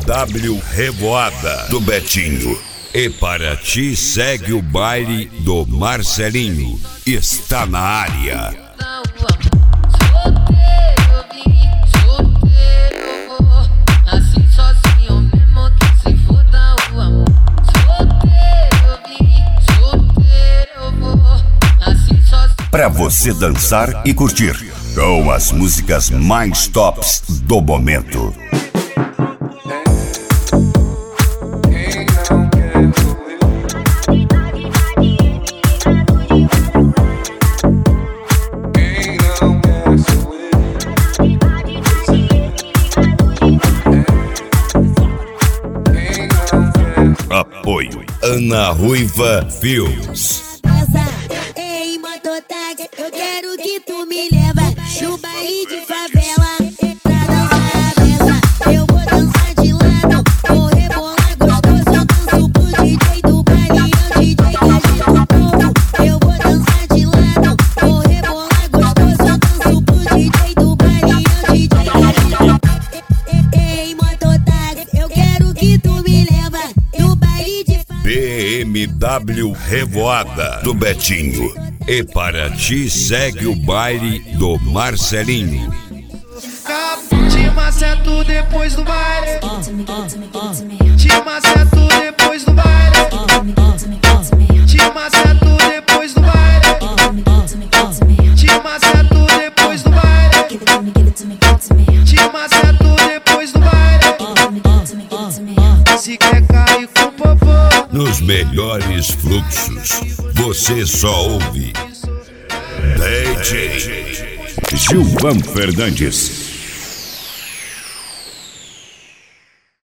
BMW Revoada do Betinho. E para ti segue o baile do Marcelinho. Está na área. Para você dançar e curtir com as músicas mais tops do momento. Apoio Ana Ruiva Filmes. Eu quero que tu me leva no baile de favela pra dançar a beça. Eu vou dançar de lado, vou rebolar gostoso. Eu danço pro DJ do baile, é o DJ que agita o povo. Eu vou dançar de lado, vou rebolar gostoso. Eu danço pro DJ do baile, é o DJ que agita o povo. Ei, mototáxi, eu quero que tu me leva no baile de favela. BMW Revoada do Betinho. E para ti segue o baile do Marcelinho. Te maceto depois do baile. Te maceto depois do baile. Te maceto depois do baile. Te maceto depois do baile. Te maceto depois do baile. Se quer cair com popô. Nos melhores fluxos, você só ouve DJ Gilvan Fernandes.